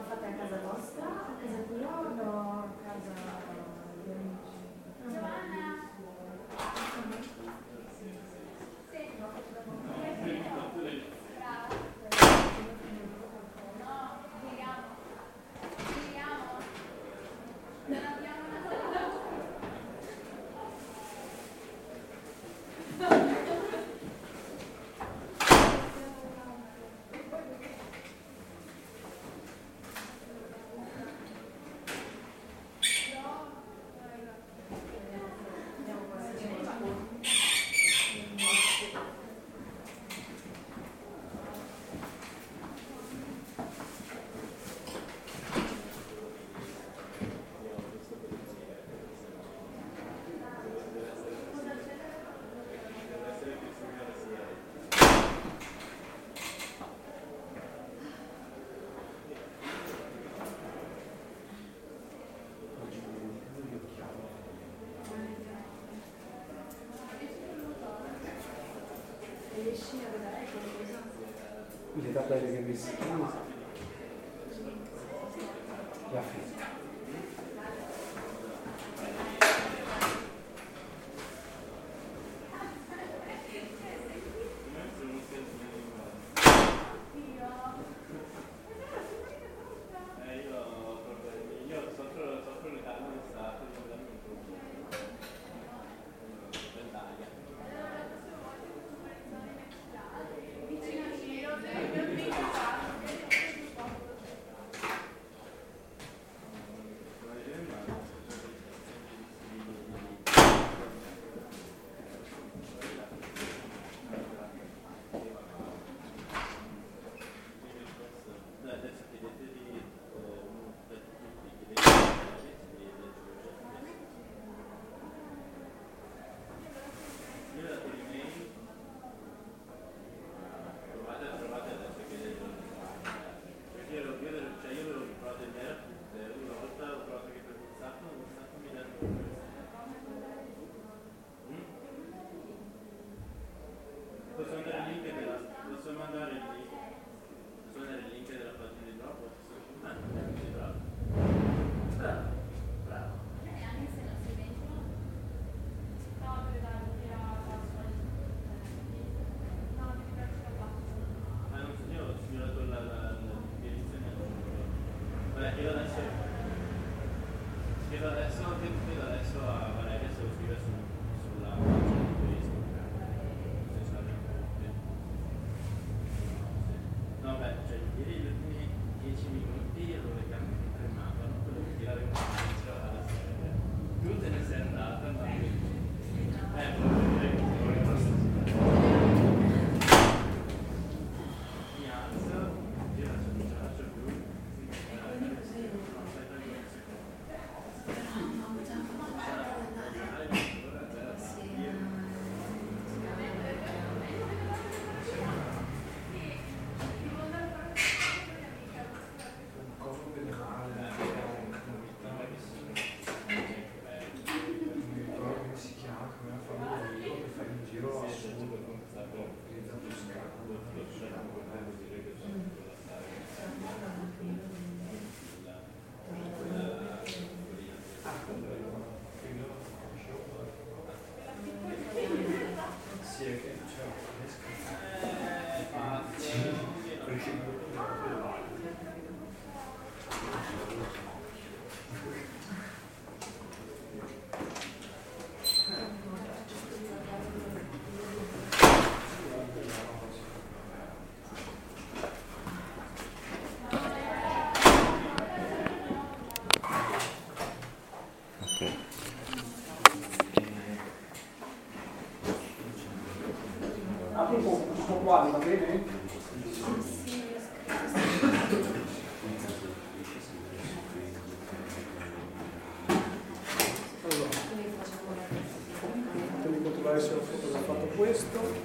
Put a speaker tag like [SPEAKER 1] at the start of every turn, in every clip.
[SPEAKER 1] Ma fate a casa vostra, a casa tua o a casa di amici? Giovanna?
[SPEAKER 2] Le tabelle che mi si la fine. Va bene? Allora, fatemi controllare se ho fotografato questo.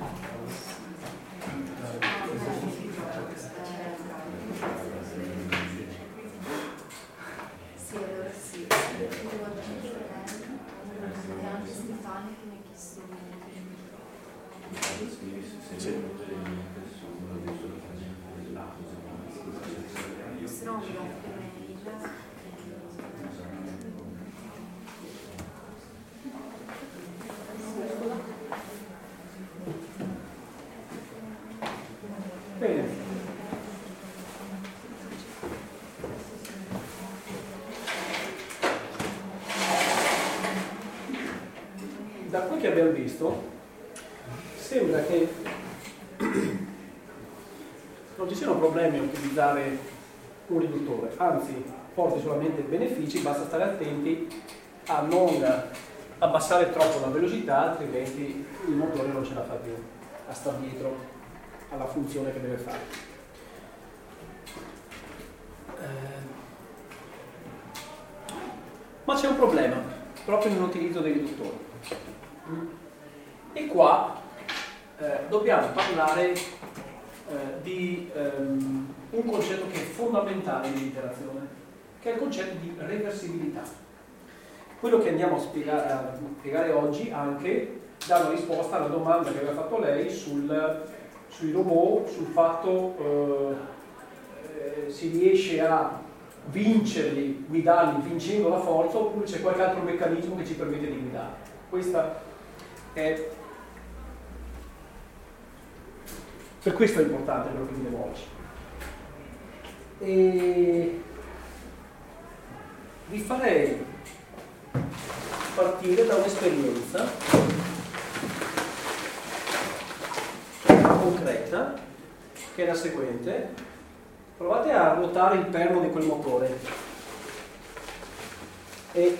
[SPEAKER 1] stronzo.
[SPEAKER 2] Bene. Da quel che abbiamo visto, sembra che non ci siano problemi a utilizzare un riduttore, anzi porti solamente benefici, basta stare attenti a non abbassare troppo la velocità, altrimenti il motore non ce la fa più a stare dietro alla funzione che deve fare. Ma c'è un problema proprio nell'utilizzo dei riduttori. E qua dobbiamo parlare di un concetto che è fondamentale nell'interazione, che è il concetto di reversibilità. Quello che andiamo a spiegare oggi anche dà una risposta alla domanda che aveva fatto lei sui robot, sul fatto si riesce a vincerli, guidarli vincendo la forza, oppure c'è qualche altro meccanismo che ci permette di guidare. Questa è per questo è importante quello che vediamo oggi. E vi farei partire da un'esperienza concreta che è la seguente. Provate a ruotare il perno di quel motore e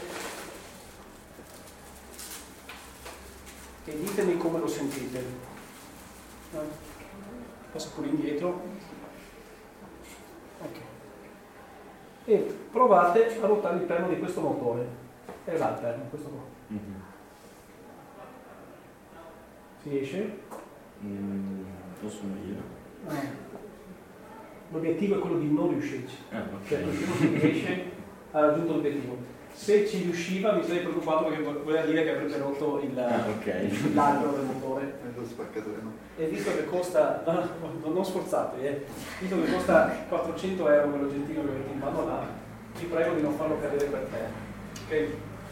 [SPEAKER 2] ditemi come lo sentite. Passa pure indietro. Ok. E provate a ruotare il perno di questo motore. E là il perno, questo qua. Si riesce?
[SPEAKER 3] Lo sono io.
[SPEAKER 2] L'obiettivo è quello di non riuscirci.
[SPEAKER 3] Ok.
[SPEAKER 2] Cioè, il primo che riesce ha raggiunto l'obiettivo. Se ci riusciva mi sarei preoccupato perché voleva dire che avrebbe rotto l'albero del motore.
[SPEAKER 4] Lo spaccatore no.
[SPEAKER 2] E visto che costa, non sforzatevi, visto che costa 400 euro quell'oggettino che avete in mano là, vi prego di non farlo cadere per terra. Ok?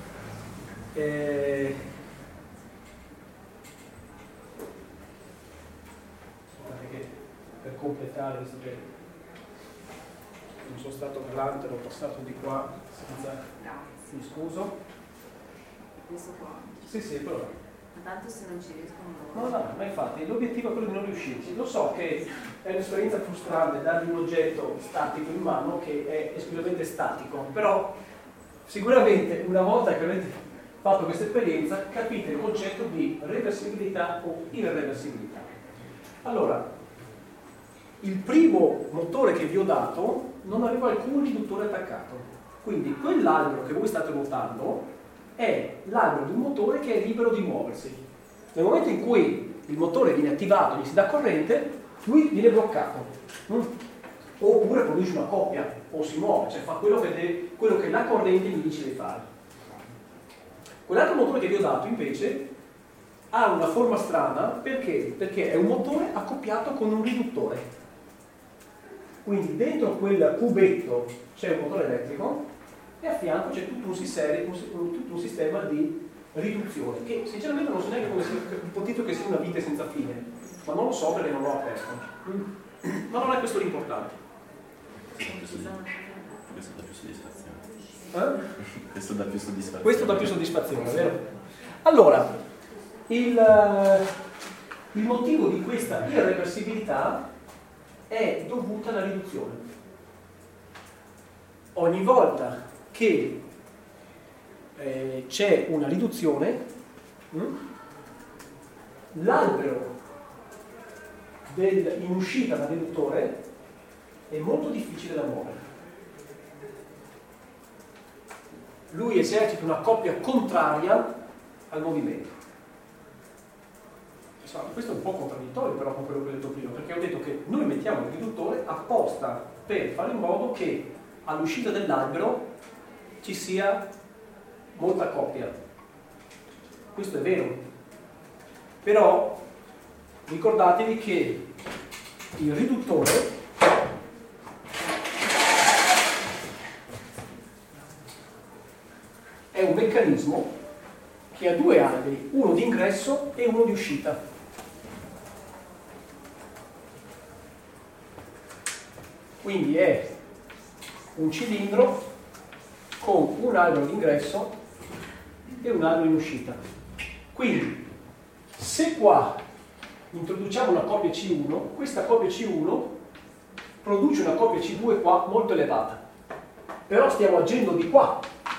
[SPEAKER 2] Guardate che per completare, visto che non sono stato galante, l'ho passato di qua senza... Mi scuso.
[SPEAKER 1] Questo qua.
[SPEAKER 2] Sì, quello là.
[SPEAKER 1] Ma tanto se non ci riescono...
[SPEAKER 2] No, ma infatti l'obiettivo è quello di non riuscirci. Lo so che è un'esperienza frustrante dargli un oggetto statico in mano che è esclusivamente statico, però sicuramente una volta che avete fatto questa esperienza capite il concetto di reversibilità o irreversibilità. Allora, il primo motore che vi ho dato non aveva alcun riduttore attaccato, quindi quell'albero che voi state ruotando è l'albero di un motore che è libero di muoversi. Nel momento in cui il motore viene attivato, gli si dà corrente, lui viene bloccato. Oppure produce una coppia, o si muove, cioè fa quello che la corrente gli dice di fare. Quell'altro motore che vi ho dato invece ha una forma strana perché? Perché è un motore accoppiato con un riduttore. Quindi dentro quel cubetto c'è un motore elettrico e a fianco c'è tutto un sistema di riduzione, che sinceramente non so neanche come sia, ipotizzo che sia una vite senza fine, ma non lo so perché non l'ho aperto. Ma non è questo l'importante.
[SPEAKER 3] Questo dà più soddisfazione. Questo dà più soddisfazione.
[SPEAKER 2] Questo dà più soddisfazione, vero? Allora, il motivo di questa irreversibilità è dovuta alla riduzione. Ogni volta che c'è una riduzione, l'albero in uscita dal riduttore è molto difficile da muovere. Lui esercita una coppia contraria al movimento. Questo è un po' contraddittorio però con quello che ho detto prima, perché ho detto che noi mettiamo il riduttore apposta per fare in modo che all'uscita dell'albero ci sia molta coppia. Questo è vero. Però ricordatevi che il riduttore un meccanismo che ha due alberi, uno di ingresso e uno di uscita. Quindi è un cilindro con un albero di ingresso e un albero in uscita. Quindi, se qua introduciamo una coppia C1, questa coppia C1 produce una coppia C2 qua molto elevata. Però stiamo agendo di qua.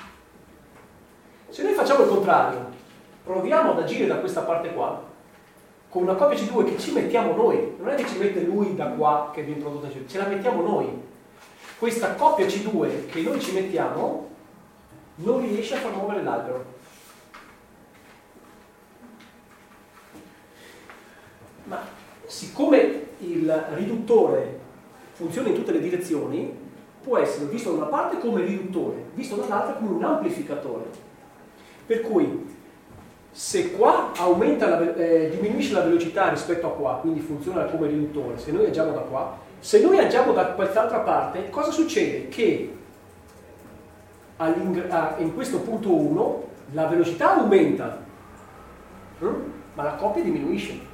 [SPEAKER 2] Se noi facciamo il contrario, proviamo ad agire da questa parte qua, con una coppia C2 che ci mettiamo noi, non è che ci mette lui da qua che viene prodotta C2, ce la mettiamo noi. Questa coppia C2 che noi ci mettiamo non riesce a far muovere l'albero. Ma siccome il riduttore funziona in tutte le direzioni, può essere visto da una parte come riduttore, visto dall'altra come un amplificatore. Per cui, se qua diminuisce la velocità rispetto a qua, quindi funziona come riduttore, se noi agiamo da qua, se noi agiamo da quest'altra parte, cosa succede? Che in questo punto 1 la velocità aumenta, ma la coppia diminuisce.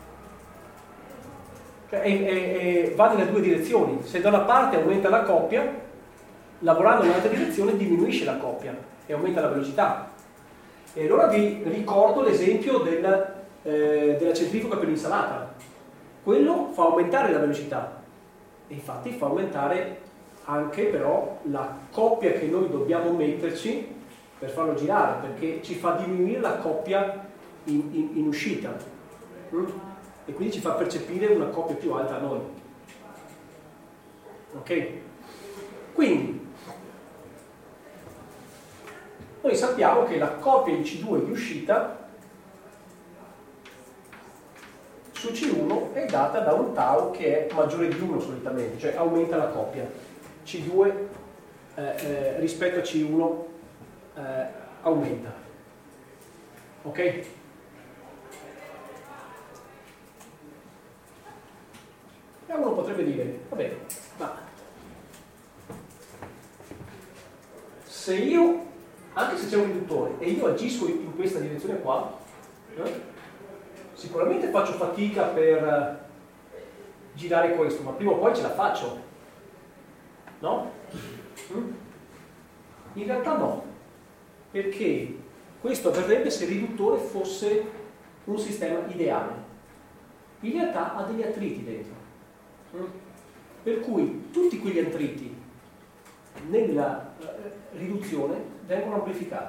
[SPEAKER 2] Cioè, va nelle due direzioni. Se da una parte aumenta la coppia, lavorando in un'altra direzione diminuisce la coppia e aumenta la velocità. E allora vi ricordo l'esempio della centrifuga per l'insalata. Quello fa aumentare la velocità e infatti fa aumentare anche però la coppia che noi dobbiamo metterci per farlo girare, perché ci fa diminuire la coppia in uscita. E quindi ci fa percepire una coppia più alta a noi. Ok? Quindi noi sappiamo che la coppia di C2 di uscita su C1 è data da un tau che è maggiore di 1 solitamente, cioè aumenta la coppia. C2 rispetto a C1 aumenta. Ok? E uno potrebbe dire, vabbè, ma se io, anche se c'è un riduttore, e io agisco in questa direzione qua, sicuramente faccio fatica per girare questo, ma prima o poi ce la faccio, no? In realtà no, perché questo avverrebbe se il riduttore fosse un sistema ideale. In realtà ha degli attriti dentro. Per cui tutti quegli attriti nella riduzione vengono amplificati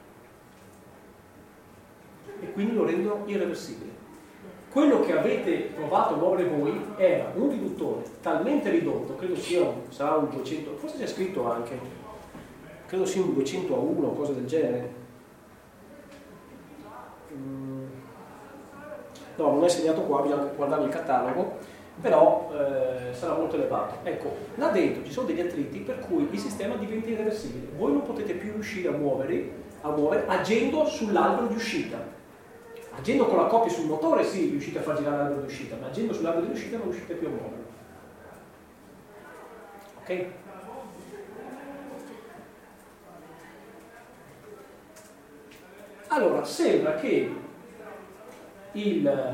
[SPEAKER 2] e quindi lo rendono irreversibile. Quello che avete provato a muovere voi era un riduttore talmente ridotto, credo sarà un 200, forse c'è scritto anche, credo sia un 200 a 1 o cose del genere. No, non è segnato qua, bisogna guardare il catalogo, però sarà molto elevato. Ecco, là dentro ci sono degli attriti per cui il sistema diventa irreversibile. Voi non potete più riuscire a muovere agendo sull'albero di uscita. Agendo con la coppia sul motore sì, riuscite a far girare l'albero di uscita, ma agendo sull'albero di uscita non riuscite più a muoverlo. Ok? Allora, sembra che il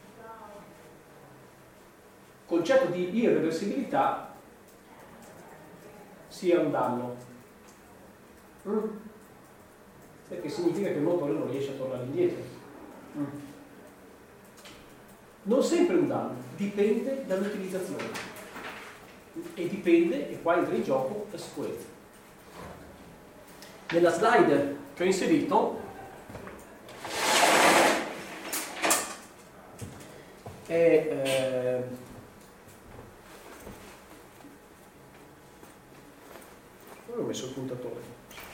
[SPEAKER 2] concetto di irreversibilità sia un danno, perché significa che il motore non riesce a tornare indietro. Non sempre un danno, dipende dall'utilizzazione e dipende, e qua entra in gioco, la sicurezza. Nella slide che ho inserito dove ho messo il puntatore?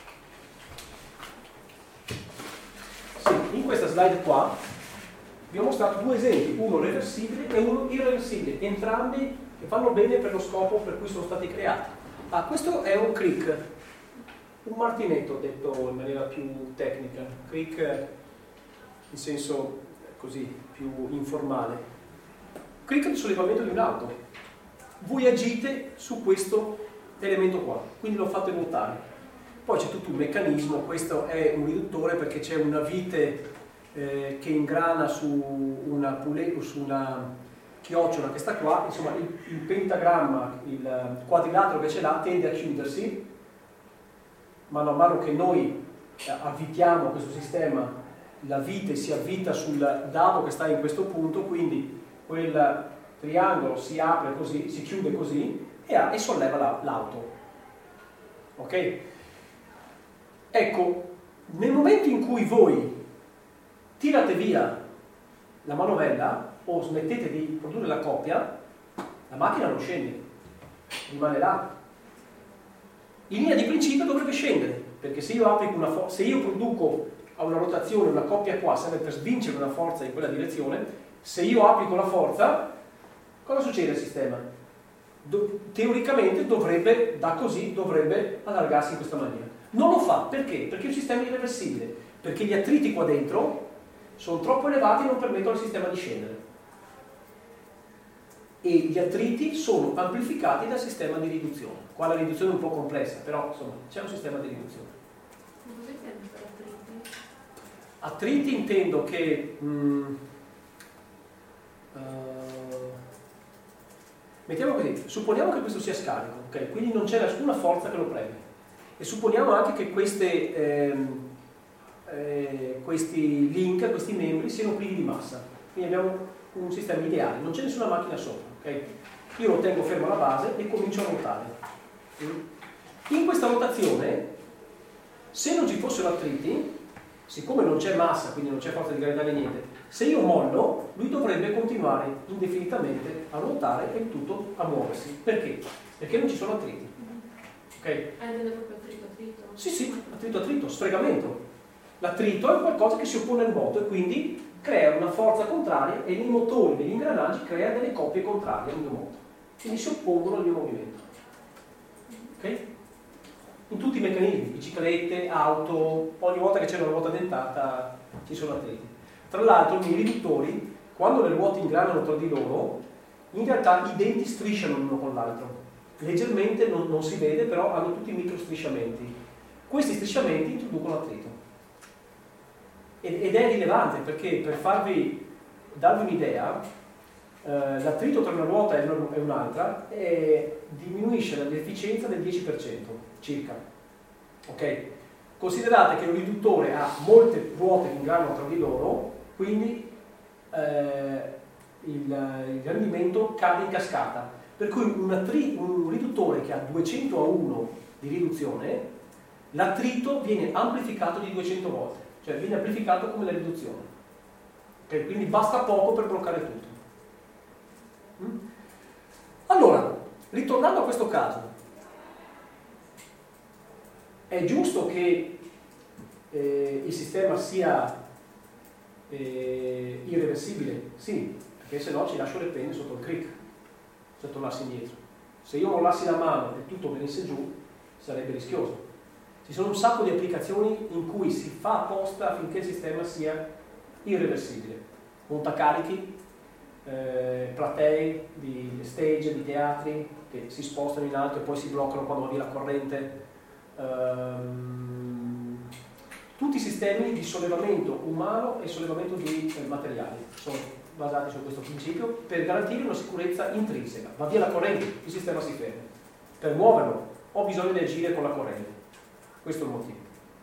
[SPEAKER 2] Sì, in questa slide qua vi ho mostrato due esempi, uno reversibile e uno irreversibile, entrambi che fanno bene per lo scopo per cui sono stati creati. Questo è un crick, un martinetto detto in maniera più tecnica, crick in senso così più informale, crick di sollevamento di un'auto. Voi agite su questo elemento qua, quindi lo fate ruotare. Poi c'è tutto un meccanismo, questo è un riduttore perché c'è una vite che ingrana su una chiocciola che sta qua, insomma il pentagramma, il quadrilatero che ce l'ha tende a chiudersi, mano a mano che noi avvitiamo questo sistema, la vite si avvita sul dado che sta in questo punto, quindi quel triangolo si apre così, si chiude così e solleva l'auto. Ok? Ecco, nel momento in cui voi tirate via la manovella o smettete di produrre la coppia, la macchina non scende, rimane là. In linea di principio dovrebbe scendere, perché se io applico se io produco a una rotazione una coppia qua, serve per svincere una forza in quella direzione, se io applico la forza, cosa succede al sistema? Teoricamente dovrebbe allargarsi in questa maniera. Non lo fa, perché? Perché il sistema è irreversibile, perché gli attriti qua dentro sono troppo elevati e non permettono al sistema di scendere. E gli attriti sono amplificati dal sistema di riduzione. Qua la riduzione è un po' complessa, però insomma c'è un sistema di riduzione.
[SPEAKER 1] Cosa intendi per attriti?
[SPEAKER 2] Attriti intendo che mettiamo così, supponiamo che questo sia scarico, ok? Quindi non c'è nessuna forza che lo preme. E supponiamo anche che questi link, questi membri siano privi di massa. Quindi abbiamo un sistema ideale, non c'è nessuna macchina sopra, ok? Io lo tengo fermo alla base e comincio a ruotare. In questa rotazione, se non ci fossero attriti, siccome non c'è massa, quindi non c'è forza di gravità né niente, se io mollo, lui dovrebbe continuare indefinitamente a ruotare e il tutto a muoversi. Perché? Perché non ci sono attriti. Ok?
[SPEAKER 1] Intende proprio attrito?
[SPEAKER 2] Sì, attrito, sfregamento. L'attrito è qualcosa che si oppone al moto e quindi crea una forza contraria e nei motori, negli ingranaggi, crea delle coppie contrarie al mio moto. Quindi si oppongono al mio movimento. Ok? In tutti i meccanismi, biciclette, auto, ogni volta che c'è una ruota dentata ci sono attriti. Tra l'altro i riduttori, quando le ruote ingranano tra di loro, in realtà i denti strisciano l'uno con l'altro. Leggermente non si vede, però hanno tutti micro strisciamenti. Questi strisciamenti introducono attrito. Ed è rilevante perché per darvi un'idea, l'attrito tra una ruota e un'altra diminuisce l'efficienza del 10% circa. Ok? Considerate che un riduttore ha molte ruote che ingranano tra di loro, quindi il rendimento cade in cascata. Per cui un riduttore che ha 200 a 1 di riduzione, l'attrito viene amplificato di 200 volte, cioè viene amplificato come la riduzione. Okay? Quindi basta poco per bloccare tutto. Allora, ritornando a questo caso, è giusto che il sistema sia irreversibile? Sì, perché se no ci lascio le penne sotto il crick, se tornassi indietro. Se io mollassi la mano e tutto venisse giù, sarebbe rischioso. Ci sono un sacco di applicazioni in cui si fa apposta affinché il sistema sia irreversibile. Montacarichi, platei di stage, di teatri che si spostano in alto e poi si bloccano quando va via la corrente. Tutti i sistemi di sollevamento umano e sollevamento di materiali sono basati su questo principio per garantire una sicurezza intrinseca. Va via la corrente, il sistema si ferma. Per muoverlo ho bisogno di agire con la corrente. Questo è il motivo.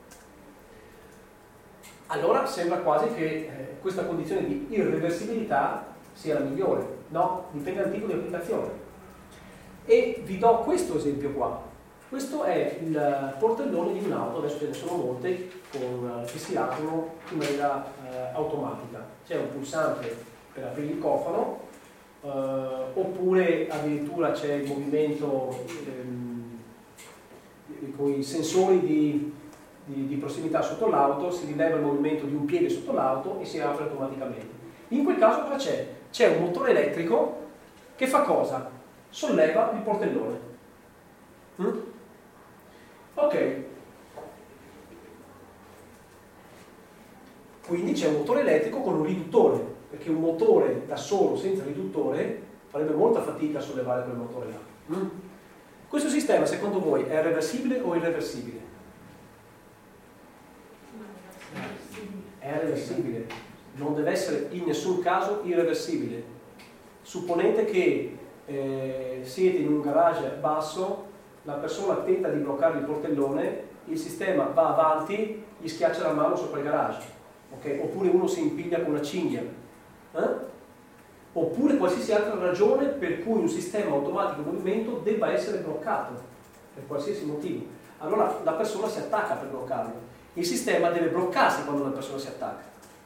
[SPEAKER 2] Allora sembra quasi che questa condizione di irreversibilità sia la migliore. No, dipende dal tipo di applicazione. E vi do questo esempio qua. Questo è il portellone di un'auto, adesso ce ne sono molte, che si aprono in maniera automatica. C'è un pulsante per aprire il cofano, oppure addirittura c'è il movimento con i sensori di prossimità sotto l'auto, si rileva il movimento di un piede sotto l'auto e si apre automaticamente. In quel caso cosa c'è? C'è un motore elettrico che fa cosa? Solleva il portellone. Ok. Quindi c'è un motore elettrico con un riduttore, perché un motore da solo, senza riduttore, farebbe molta fatica a sollevare quel motore là. Questo sistema, secondo voi, è reversibile o irreversibile? irreversibile, non deve essere in nessun caso irreversibile. Supponete che siete in un garage basso, la persona tenta di bloccare il portellone, il sistema va avanti, gli schiaccia la mano sopra il garage, okay? Oppure uno si impiglia con una cinghia, oppure qualsiasi altra ragione per cui un sistema automatico in movimento debba essere bloccato, per qualsiasi motivo. Allora la persona si attacca per bloccarlo. Il sistema deve bloccarsi quando una persona si attacca.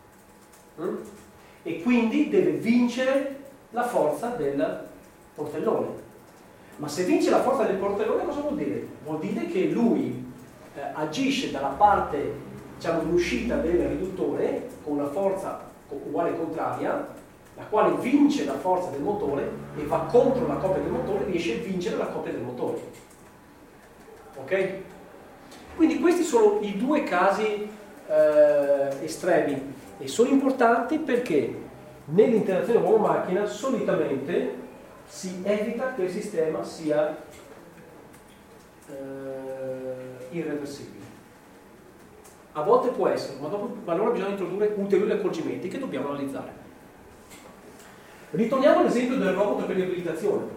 [SPEAKER 2] E quindi deve vincere la forza del portellone. Ma se vince la forza del portellone cosa vuol dire? Vuol dire che lui agisce dalla parte, diciamo, in uscita del riduttore con una forza uguale e contraria, la quale vince la forza del motore e va contro la coppia del motore, riesce a vincere la coppia del motore. Ok? Quindi questi sono i due casi estremi e sono importanti perché nell'interazione uomo-macchina solitamente si evita che il sistema sia irreversibile. A volte può essere, ma allora bisogna introdurre ulteriori accorgimenti che dobbiamo analizzare. Ritorniamo all'esempio del robot per riabilitazione.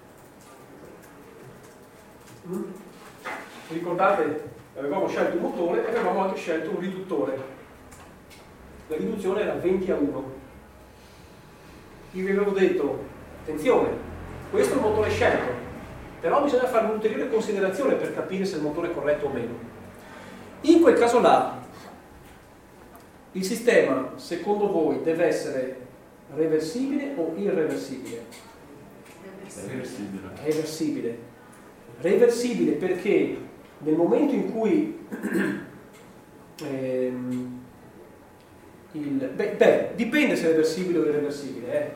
[SPEAKER 2] Ricordate, avevamo scelto un motore e avevamo anche scelto un riduttore. La riduzione era 20:1. Io vi avevo detto, attenzione, questo è il motore scelto, però bisogna fare un'ulteriore considerazione per capire se il motore è corretto o meno. In quel caso là, il sistema, secondo voi, deve essere reversibile o irreversibile?
[SPEAKER 3] Reversibile.
[SPEAKER 2] Reversibile. Reversibile perché nel momento in cui dipende se è reversibile o irreversibile.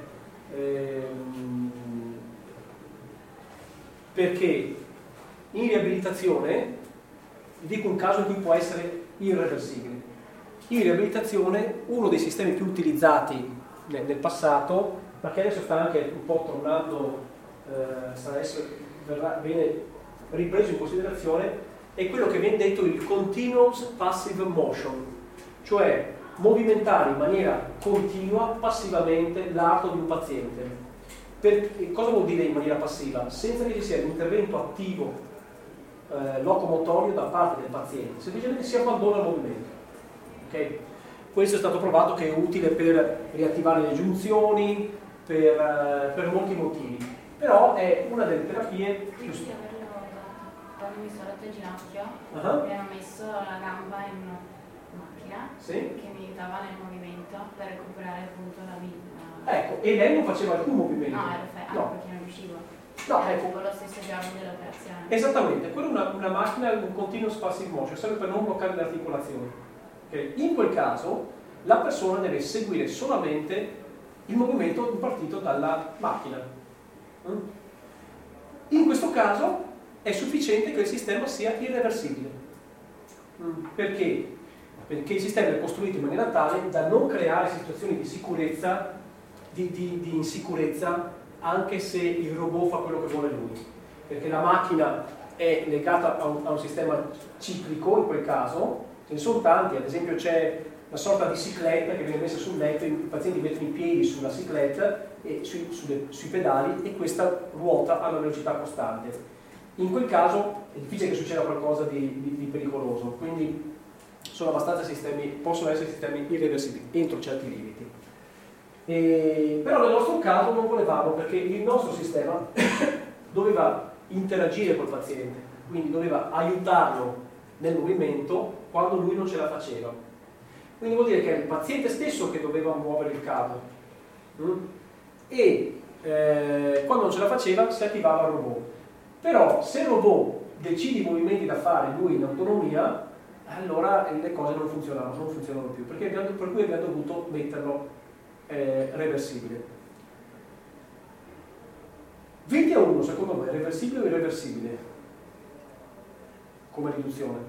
[SPEAKER 2] Perché in riabilitazione, dico un caso in cui può essere irreversibile. In riabilitazione uno dei sistemi più utilizzati nel passato, ma che adesso sta anche un po' tornando, viene ripreso in considerazione, è quello che viene detto il continuous passive motion, cioè movimentare in maniera continua passivamente l'arto di un paziente. Cosa vuol dire in maniera passiva? Senza che ci sia un intervento attivo locomotorio da parte del paziente, semplicemente si abbandona il movimento. Okay? Questo è stato provato che è utile per riattivare le giunzioni, per molti motivi, però è una delle terapie più...
[SPEAKER 1] Quando mi sono rotto il ginocchio, mi hanno messo la gamba in una macchina che mi aiutava nel movimento per recuperare appunto la vita.
[SPEAKER 2] Ecco, e lei non faceva alcun movimento.
[SPEAKER 1] No, perché non riuscivo.
[SPEAKER 2] No, ecco.
[SPEAKER 1] Tipo lo stesso giorno dell'operazione.
[SPEAKER 2] Esattamente, quella è una macchina, un continuous passive motion, serve per non bloccare le articolazioni. Okay? In quel caso la persona deve seguire solamente il movimento impartito dalla macchina. In questo caso è sufficiente che il sistema sia irreversibile. Perché? Perché il sistema è costruito in maniera tale da non creare situazioni di sicurezza, di insicurezza, anche se il robot fa quello che vuole lui. Perché la macchina è legata a un sistema ciclico, in quel caso, ce ne sono tanti, ad esempio c'è una sorta di cicletta che viene messa sul letto, i pazienti mettono i piedi sulla cicletta e sui pedali e questa ruota a una velocità costante. In quel caso è difficile che succeda qualcosa di pericoloso, quindi sono abbastanza possono essere sistemi irreversibili entro certi limiti. Però nel nostro caso non volevamo, perché il nostro sistema doveva interagire col paziente, quindi doveva aiutarlo nel movimento quando lui non ce la faceva. Quindi vuol dire che è il paziente stesso che doveva muovere il cavo e quando non ce la faceva si attivava il robot. Però se il robot decide i movimenti da fare lui in autonomia, allora le cose non funzionano più, per cui abbiamo dovuto metterlo reversibile. 20:1 secondo me è reversibile o irreversibile come riduzione?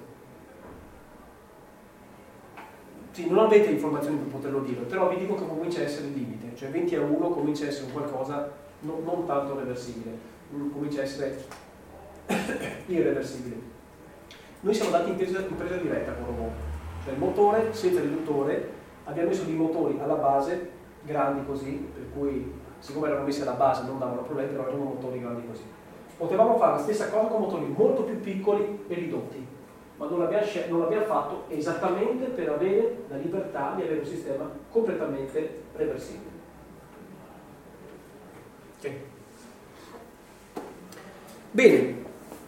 [SPEAKER 2] Sì, non avete informazioni per poterlo dire, però vi dico che comincia a essere il limite, cioè 20:1 comincia a essere qualcosa non tanto reversibile, comincia a essere irreversibile. Noi siamo andati in presa diretta con il robot, cioè il motore senza riduttore abbiamo messo dei motori alla base grandi così, per cui siccome erano messi alla base non davano problemi, però erano motori grandi così. Potevamo fare la stessa cosa con motori molto più piccoli e ridotti, ma non l'abbiamo fatto esattamente per avere la libertà di avere un sistema completamente reversibile. Okay. Bene.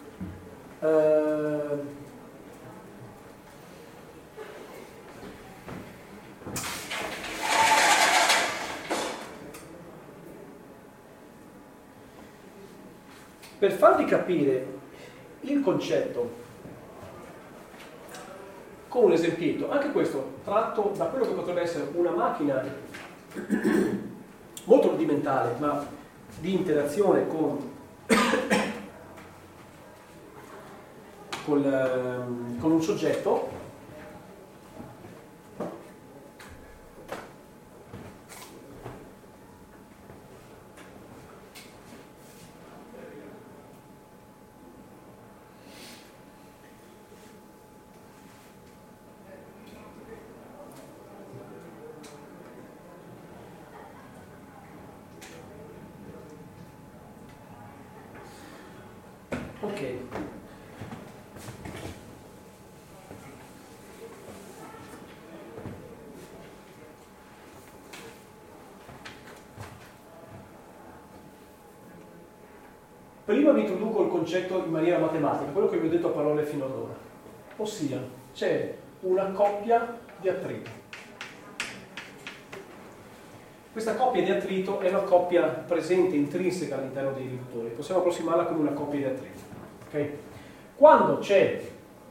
[SPEAKER 2] Per farvi capire il concetto con un esempietto, anche questo tratto da quello che potrebbe essere una macchina molto rudimentale, ma di interazione con un soggetto. Ok. Prima vi introduco il concetto in maniera matematica, quello che vi ho detto a parole fino ad ora. Ossia, c'è una coppia di attrito. Questa coppia di attrito è una coppia presente, intrinseca all'interno dei riduttori. Possiamo approssimarla come una coppia di attrito. Okay? Quando c'è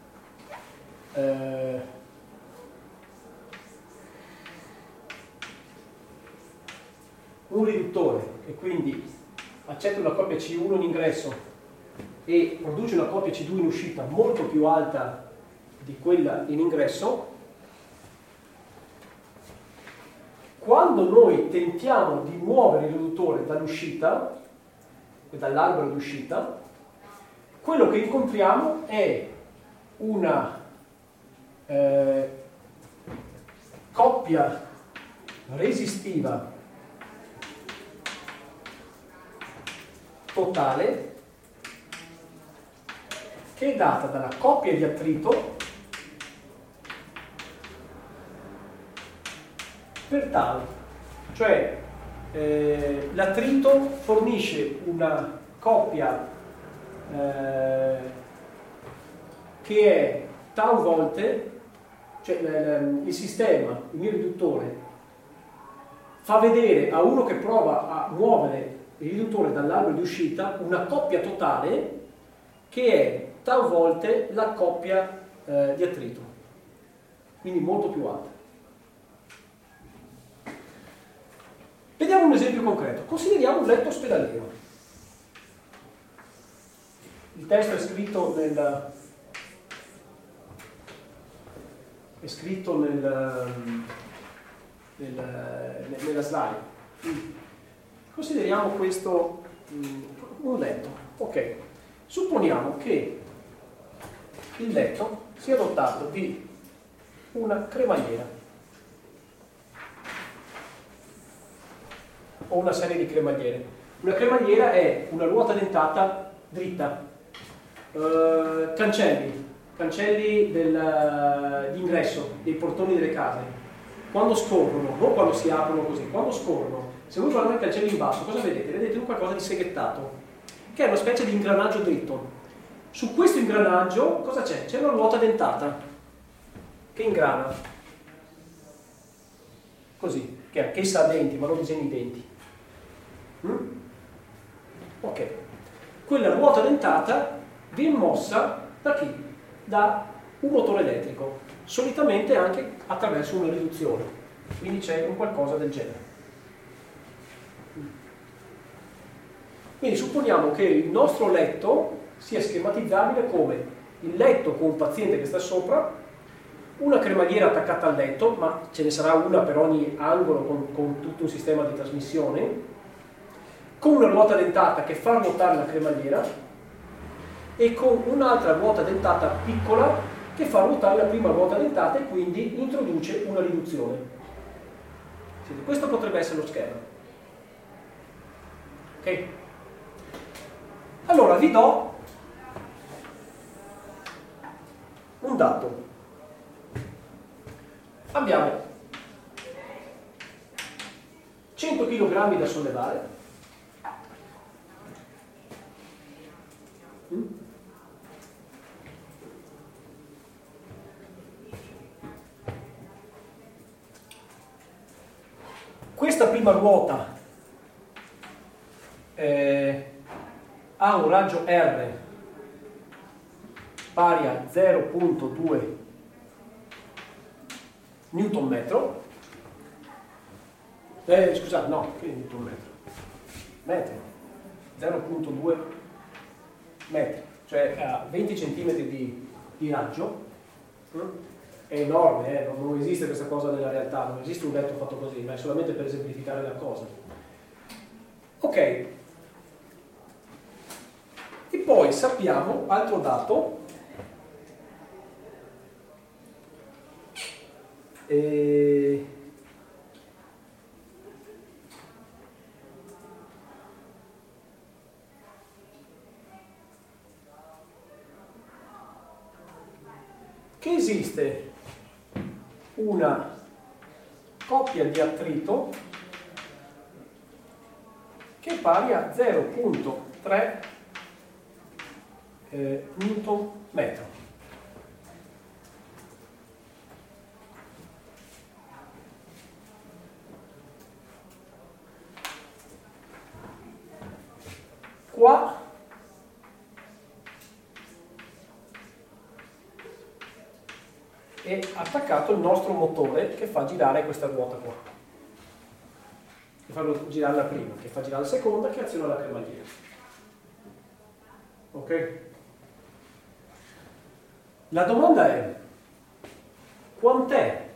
[SPEAKER 2] un riduttore e quindi accetta una coppia C1 in ingresso e produce una coppia C2 in uscita molto più alta di quella in ingresso, quando noi tentiamo di muovere il riduttore dall'uscita, dall'albero d'uscita, quello che incontriamo è una coppia resistiva totale che è data dalla coppia di attrito per tau, cioè l'attrito fornisce una coppia che è tau volte, cioè il sistema, il mio riduttore, fa vedere a uno che prova a muovere il riduttore dall'albero di uscita una coppia totale che è tau volte la coppia di attrito, quindi molto più alta. Vediamo un esempio concreto. Consideriamo un letto ospedaliero. Il testo è scritto nella slide. Consideriamo questo un letto. Ok. Supponiamo che il letto sia dotato di una cremagliera o una serie di cremagliere. Una cremagliera è una ruota dentata dritta, cancelli di ingresso dei portoni delle case, quando scorrono, non quando si aprono così, quando scorrono, se voi guardate i cancelli in basso, cosa vedete? Vedete un qualcosa di seghettato, che è una specie di ingranaggio dritto. Su questo ingranaggio cosa c'è? C'è una ruota dentata che ingrana così, che anch'essa ha denti, ma non disegni i denti. Ok, quella ruota dentata viene mossa da chi? Da un motore elettrico, solitamente anche attraverso una riduzione, quindi c'è un qualcosa del genere. Quindi supponiamo che il nostro letto sia schematizzabile come il letto con un paziente che sta sopra, una cremagliera attaccata al letto, ma ce ne sarà una per ogni angolo con tutto un sistema di trasmissione, con una ruota dentata che fa ruotare la cremagliera e con un'altra ruota dentata piccola che fa ruotare la prima ruota dentata e quindi introduce una riduzione. Questo potrebbe essere lo schema. Ok? Allora vi do un dato. Abbiamo 100 kg da sollevare. Questa prima ruota ha un raggio R pari a 0,2 Newton metro. Scusate, no, che Newton metro? Metri. 0,2 metri, cioè a 20 cm di raggio. È enorme, non esiste questa cosa nella realtà, non esiste un letto fatto così, ma è solamente per esemplificare la cosa. Ok. E poi sappiamo, altro dato, che esiste una coppia di attrito che è pari a 0,3 Newton metro. Qua è attaccato il nostro motore che fa girare questa ruota qua, che fa girare la prima, che fa girare la seconda, che aziona la cremagliera. Ok? La domanda è: quant'è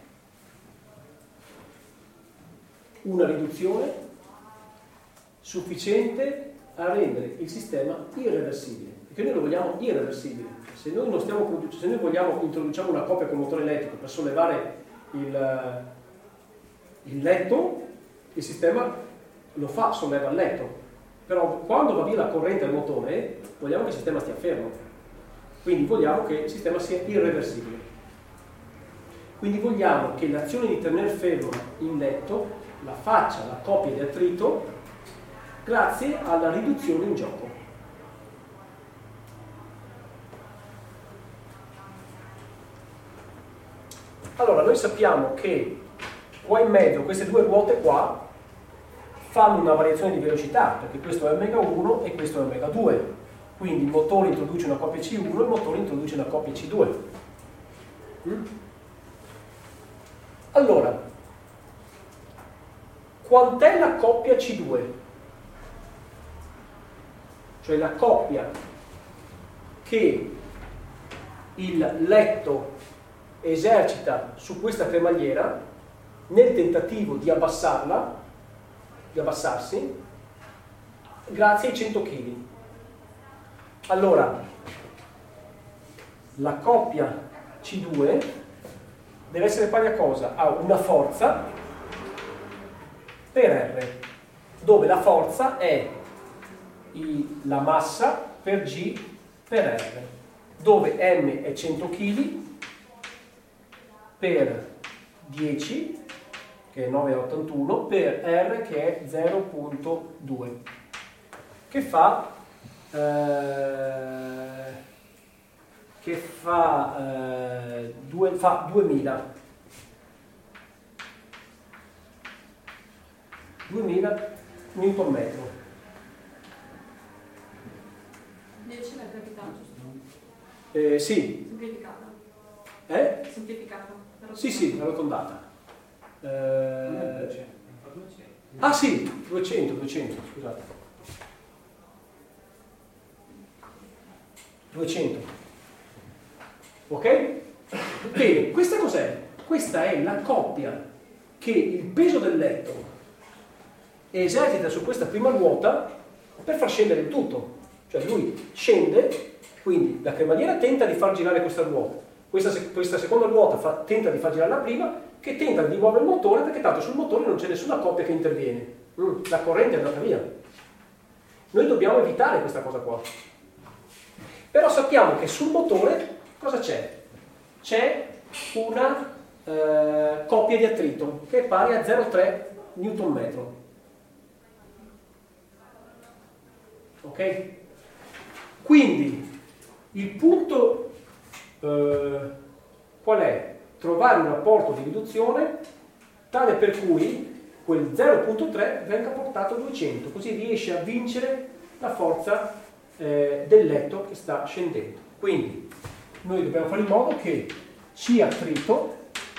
[SPEAKER 2] una riduzione sufficiente a rendere il sistema irreversibile? Perché noi lo vogliamo irreversibile. Se noi non stiamo producendo, se noi vogliamo introduciamo una coppia con motore elettrico per sollevare il letto, il sistema lo fa, solleva il letto. Però quando va via la corrente al motore, vogliamo che il sistema stia fermo. Quindi vogliamo che il sistema sia irreversibile. Quindi vogliamo che l'azione di tenere fermo il letto la faccia la coppia di attrito grazie alla riduzione in gioco. Allora, noi sappiamo che qua in mezzo, queste due ruote qua, fanno una variazione di velocità, perché questo è ω1 e questo è ω2. Quindi il motore introduce una coppia C1 e il motore introduce una coppia C2. Allora, quant'è la coppia C2? Cioè la coppia che il letto esercita su questa cremagliera nel tentativo di abbassarla, di abbassarsi, grazie ai 100 kg. Allora, la coppia C2 deve essere pari a cosa? A una forza per R, dove la forza è la massa per G per R, dove M è 100 kg per 10, che è 9,81, per R che è 0,2, che fa 2000 Newton metro.
[SPEAKER 1] 10 l'hai capitato, giusto?
[SPEAKER 2] Sì.
[SPEAKER 1] Semplificata. Semplificata.
[SPEAKER 2] Sì, arrotondata. Ah sì, 200, scusate. 200. Ok? Bene, questa cos'è? Questa è la coppia che il peso del letto esercita su questa prima ruota per far scendere il tutto. Cioè lui scende, quindi la cremagliera tenta di far girare questa ruota. Questa seconda ruota tenta di far girare la prima, che tenta di muovere il motore perché tanto sul motore non c'è nessuna coppia che interviene. La corrente è andata via. Noi dobbiamo evitare questa cosa qua. Però sappiamo che sul motore cosa c'è? C'è una coppia di attrito che è pari a 0,3 Nm. Ok? Quindi il punto qual è? Trovare un rapporto di riduzione tale per cui quel 0,3 venga portato a 200, così riesce a vincere la forza del letto che sta scendendo. Quindi noi dobbiamo fare in modo che C attrito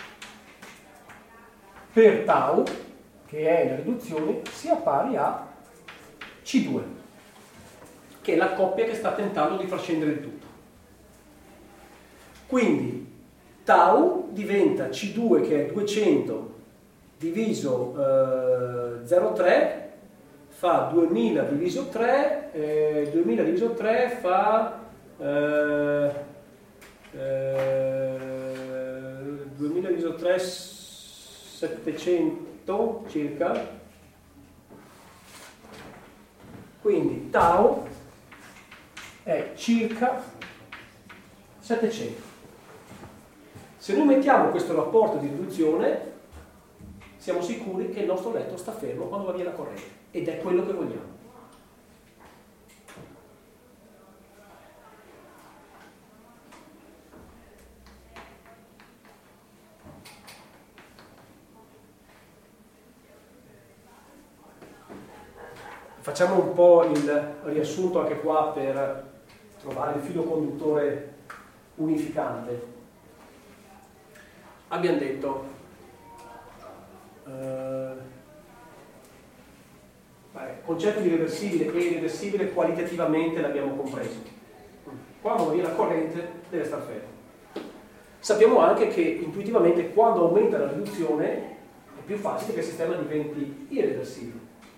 [SPEAKER 2] per tau, che è la riduzione, sia pari a C2, che è la coppia che sta tentando di far scendere il tutto. Quindi tau diventa C2, che è 200 diviso 0,3, fa 2000 diviso 3, 2000 diviso 3 fa 2000 diviso 3 700 circa. Quindi tau è circa 700. Se noi mettiamo questo rapporto di riduzione, siamo sicuri che il nostro letto sta fermo quando va via la corrente, ed è quello che vogliamo. Facciamo un po' il riassunto anche qua per trovare il filo conduttore unificante. Abbiamo detto concetto di reversibile e irreversibile qualitativamente l'abbiamo compreso. Quando va via la corrente deve star fermo. Sappiamo anche che intuitivamente quando aumenta la riduzione è più facile che il sistema diventi irreversibile.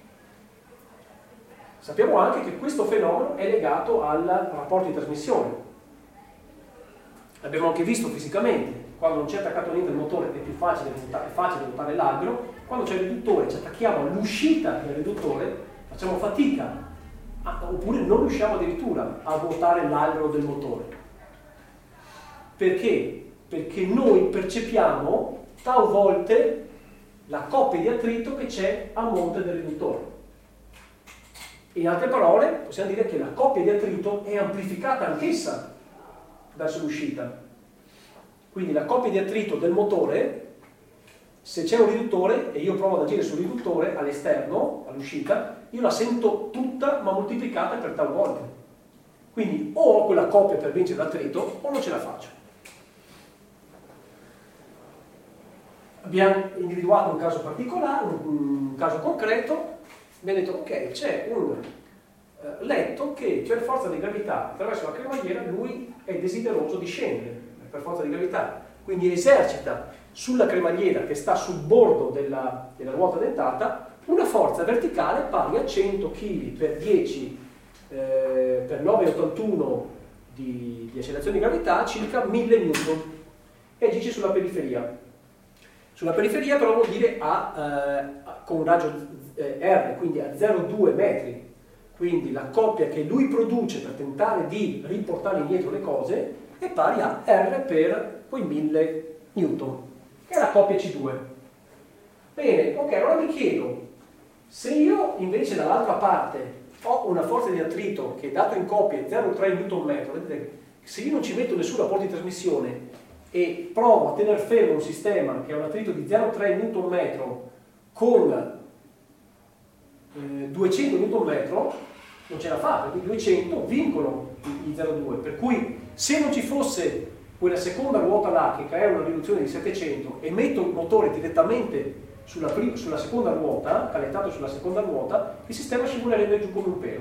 [SPEAKER 2] Sappiamo anche che questo fenomeno è legato al rapporto di trasmissione. L'abbiamo anche visto fisicamente. Quando non c'è attaccato niente al motore è più facile ruotare l'albero. Quando c'è il riduttore ci attacchiamo all'uscita del riduttore, facciamo fatica, oppure non riusciamo addirittura a ruotare l'albero del motore. Perché? Perché noi percepiamo tau volte la coppia di attrito che c'è a monte del riduttore. In altre parole, possiamo dire che la coppia di attrito è amplificata anch'essa verso l'uscita. Quindi la coppia di attrito del motore, se c'è un riduttore e io provo ad agire sul riduttore all'esterno, all'uscita, io la sento tutta ma moltiplicata per tau volte. Quindi o ho quella coppia per vincere l'attrito o non ce la faccio. Abbiamo individuato un caso particolare, un caso concreto. Abbiamo detto, ok, c'è un letto che per forza di gravità attraverso la cremagliera lui è desideroso di scendere per forza di gravità, quindi esercita sulla cremagliera che sta sul bordo della ruota dentata una forza verticale pari a 100 kg per 10 per 9,81 di accelerazione di gravità, circa 1000 Newton, e agisce sulla periferia. Sulla periferia però vuol dire con un raggio R, quindi a 0,2 metri, quindi la coppia che lui produce per tentare di riportare indietro le cose è pari a R per quei 1000 Newton, che è la coppia C2. Bene, ok, allora mi chiedo, se io invece dall'altra parte ho una forza di attrito che dato in coppia è 0,3 Nm, vedete, se io non ci metto nessun rapporto di trasmissione e provo a tenere fermo un sistema che ha un attrito di 0,3 Nm con 200 Nm, non ce la fa, perché i 200 vincono i 0,2, per cui se non ci fosse quella seconda ruota là che crea una riduzione di 700 e metto il motore direttamente sulla seconda ruota, calettato sulla seconda ruota, il sistema scivolerebbe giù come un pelo.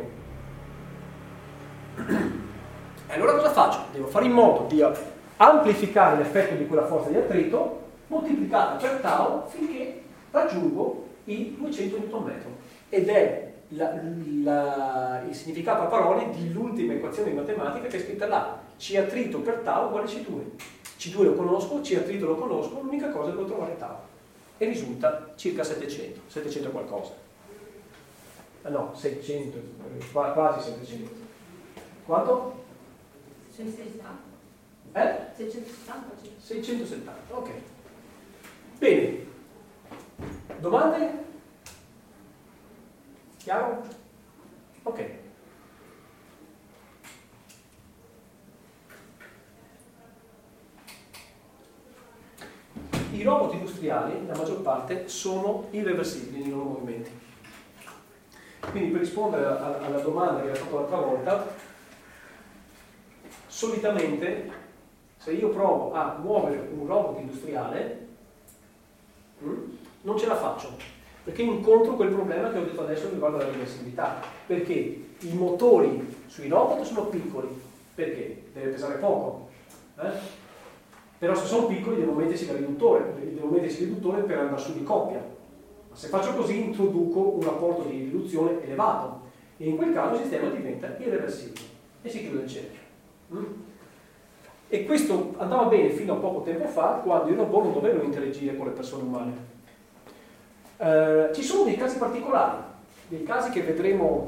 [SPEAKER 2] E allora cosa faccio? Devo fare in modo di amplificare l'effetto di quella forza di attrito moltiplicata per tau finché raggiungo i 200 Nm. Ed è il significato a parole dell'ultima equazione di matematica che è scritta là: C attrito per tau uguale C2. C2 lo conosco, C3 lo conosco, l'unica cosa è che devo trovare tau. E risulta circa 700 qualcosa. No, 600, quasi 700. Quanto?
[SPEAKER 1] 670. 670.
[SPEAKER 2] 670, ok. Bene. Domande? Chiaro? Ok. I robot industriali, la maggior parte, sono irreversibili nei loro movimenti. Quindi per rispondere alla domanda che era fatta l'altra volta, solitamente se io provo a muovere un robot industriale non ce la faccio, perché incontro quel problema che ho detto adesso riguardo alla reversibilità, perché i motori sui robot sono piccoli, perché? Deve pesare poco, però se sono piccoli devo mettersi il riduttore per andare su di coppia. Ma se faccio così introduco un rapporto di riduzione elevato e in quel caso il sistema diventa irreversibile e si chiude il cerchio. E questo andava bene fino a poco tempo fa, quando i robot non dovevano interagire con le persone umane. Ci sono dei casi particolari, dei casi che vedremo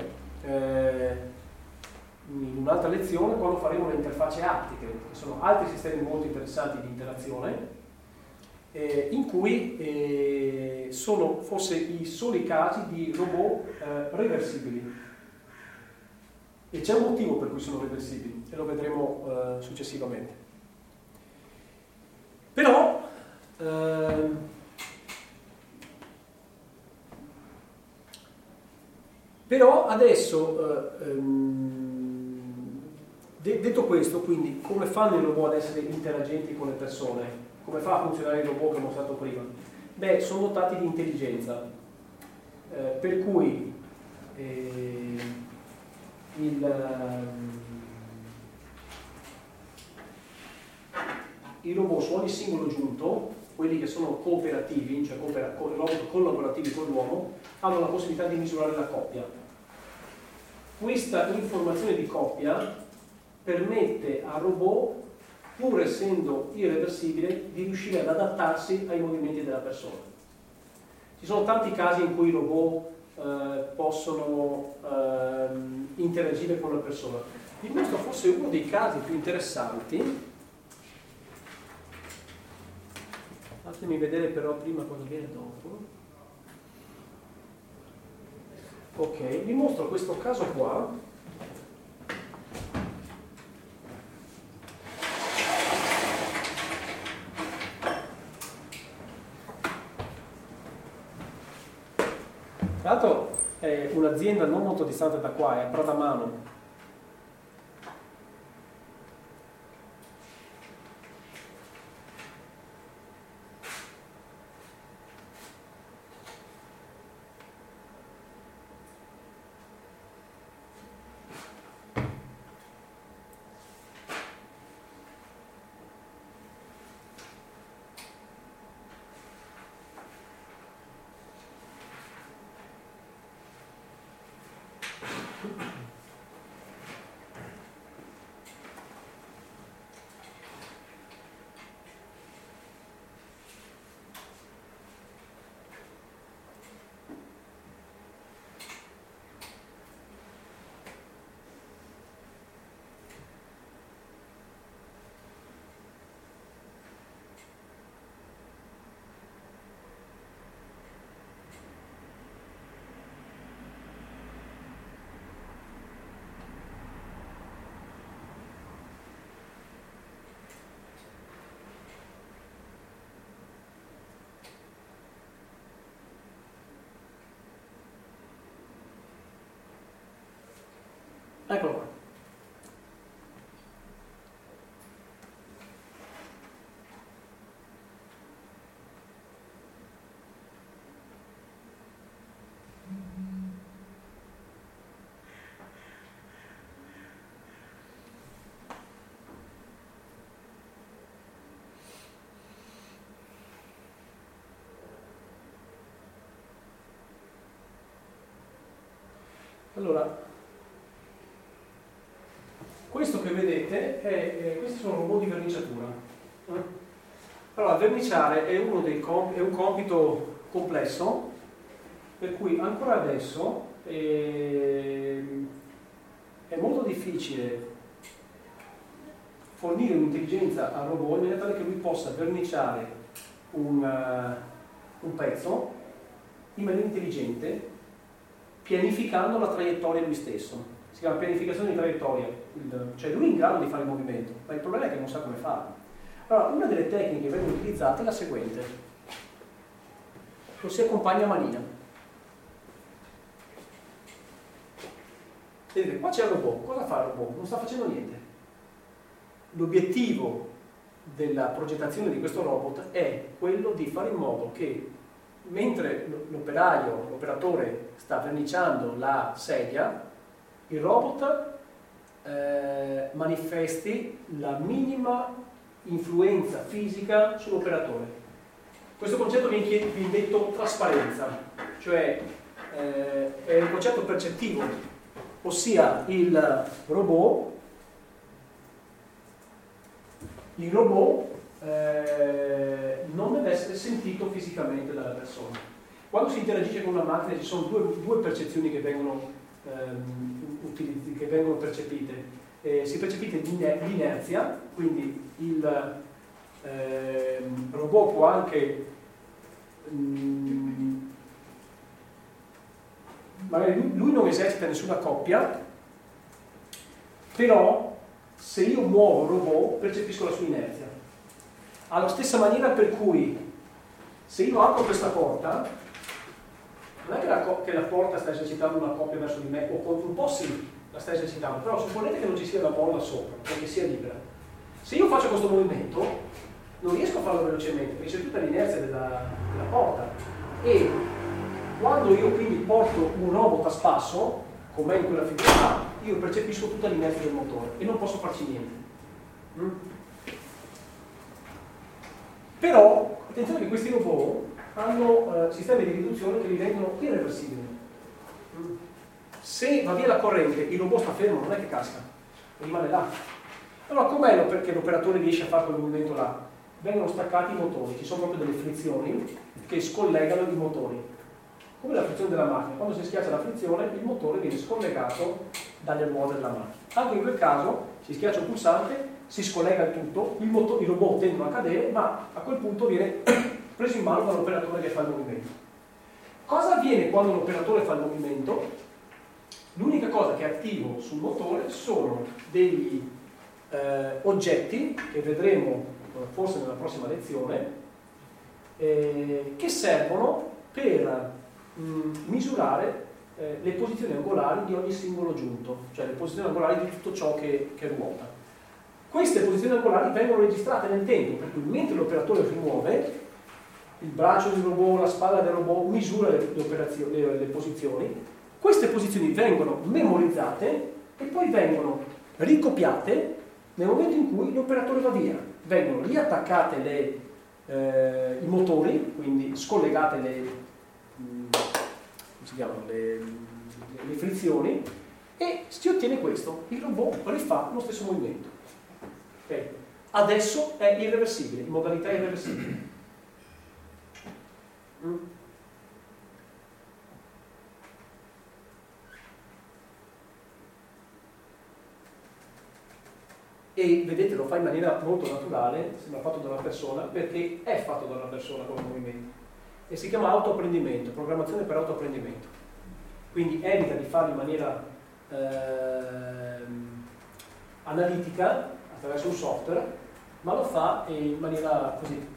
[SPEAKER 2] in un'altra lezione quando faremo le interfacce attiche, che sono altri sistemi molto interessanti di interazione, in cui sono forse i soli casi di robot reversibili. E c'è un motivo per cui sono reversibili, e lo vedremo successivamente. Però adesso, detto questo, quindi come fanno i robot ad essere interagenti con le persone? Come fa a funzionare il robot che ho mostrato prima? Beh, sono dotati di intelligenza, per cui i robot su ogni singolo giunto, quelli che sono cooperativi, cioè robot collaborativi con l'uomo, hanno la possibilità di misurare la coppia. Questa informazione di coppia permette al robot, pur essendo irreversibile, di riuscire ad adattarsi ai movimenti della persona. Ci sono tanti casi in cui i robot possono interagire con la persona. Vi mostro forse uno dei casi più interessanti. Fatemi vedere però prima cosa viene dopo. Ok, vi mostro questo caso qua. Tra l'altro è un'azienda non molto distante da qua, è a Pradamano. Eccolo qua. Allora, questo che vedete questi sono robot di verniciatura. Allora, verniciare è un compito complesso, per cui ancora adesso è molto difficile fornire un'intelligenza al robot in maniera tale che lui possa verniciare un pezzo in maniera intelligente, pianificando la traiettoria lui stesso. Si chiama pianificazione di traiettoria, cioè lui è in grado di fare il movimento, ma il problema è che non sa come farlo. Allora, una delle tecniche che vengono utilizzate è la seguente: lo si accompagna a manina. Vedete, qua c'è il robot, cosa fa il robot? Non sta facendo niente. L'obiettivo della progettazione di questo robot è quello di fare in modo che mentre l'operatore sta verniciando la sedia, il robot manifesti la minima influenza fisica sull'operatore. Questo concetto viene detto trasparenza, cioè è un concetto percettivo, ossia il robot non deve essere sentito fisicamente dalla persona. Quando si interagisce con una macchina ci sono due percezioni che vengono percepite. Si percepite l'inerzia, quindi il robot può anche magari lui non esercita nessuna coppia, però se io muovo il robot percepisco la sua inerzia. Alla stessa maniera per cui se io apro questa porta, non è che la porta sta esercitando una coppia verso di me, o un po' sì, la sta esercitando, però supponete che non ci sia la molla sopra, perché sia libera. Se io faccio questo movimento, non riesco a farlo velocemente, perché c'è tutta l'inerzia della porta. E quando io quindi porto un robot a spasso, come in quella figura, io percepisco tutta l'inerzia del motore e non posso farci niente. Però, attenzione che questi robot hanno sistemi di riduzione che li rendono irreversibili. Se va via la corrente, il robot sta fermo, non è che casca, rimane là. Allora, com'è perché l'operatore riesce a fare quel movimento là? Vengono staccati i motori, ci sono proprio delle frizioni che scollegano i motori. Come la frizione della macchina, quando si schiaccia la frizione, il motore viene scollegato dalle ruote della macchina. Anche in quel caso si schiaccia un pulsante, si scollega il tutto, i robot tendono a cadere, ma a quel punto viene preso in mano dall'operatore che fa il movimento. Cosa avviene quando l'operatore fa il movimento? L'unica cosa che è attivo sul motore sono degli oggetti che vedremo forse nella prossima lezione, che servono per misurare le posizioni angolari di ogni singolo giunto, cioè le posizioni angolari di tutto ciò che ruota. Queste posizioni angolari vengono registrate nel tempo, per cui mentre l'operatore si muove, il braccio del robot, la spalla del robot misura le posizioni. Queste posizioni vengono memorizzate e poi vengono ricopiate nel momento in cui l'operatore va via. Vengono riattaccate i motori, quindi scollegate le frizioni, e si ottiene questo. Il robot rifà lo stesso movimento. Okay. Adesso è irreversibile, in modalità irreversibile. E vedete, lo fa in maniera molto naturale, sembra fatto da una persona, perché è fatto da una persona come movimento. E si chiama autoapprendimento, programmazione per autoapprendimento. Quindi evita di farlo in maniera analitica, attraverso un software, ma lo fa in maniera così,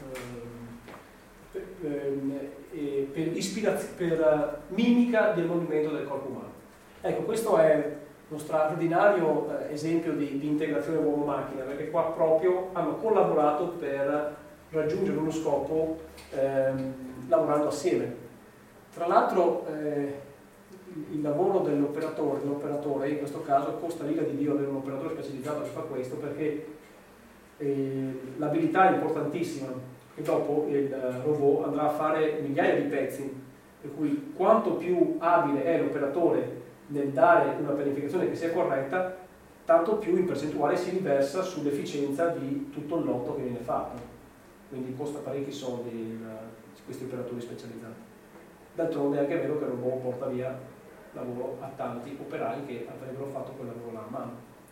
[SPEAKER 2] per mimica del movimento del corpo umano. Ecco, questo è uno straordinario esempio di integrazione uomo-macchina, perché qua proprio hanno collaborato per raggiungere uno scopo lavorando assieme. Tra l'altro il lavoro dell'operatore in questo caso costa l'ira di Dio avere un operatore specializzato che fa questo, perché l'abilità è importantissima e dopo il robot andrà a fare migliaia di pezzi, per cui quanto più abile è l'operatore nel dare una pianificazione che sia corretta, tanto più in percentuale si riversa sull'efficienza di tutto il lotto che viene fatto, quindi costa parecchi soldi questi operatori specializzati. D'altronde è anche vero che il robot porta via lavoro a tanti operai che avrebbero fatto quel lavoro là a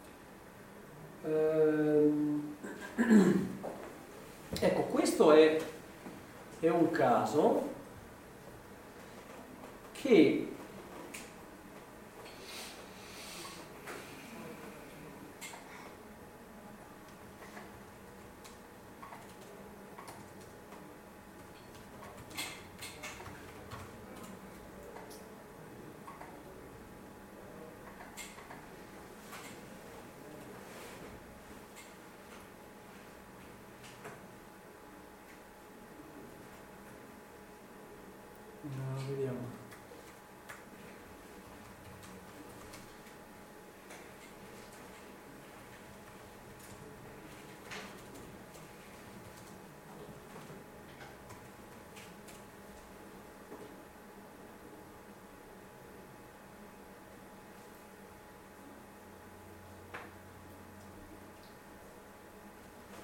[SPEAKER 2] mano. Ecco, questo è un caso che vediamo.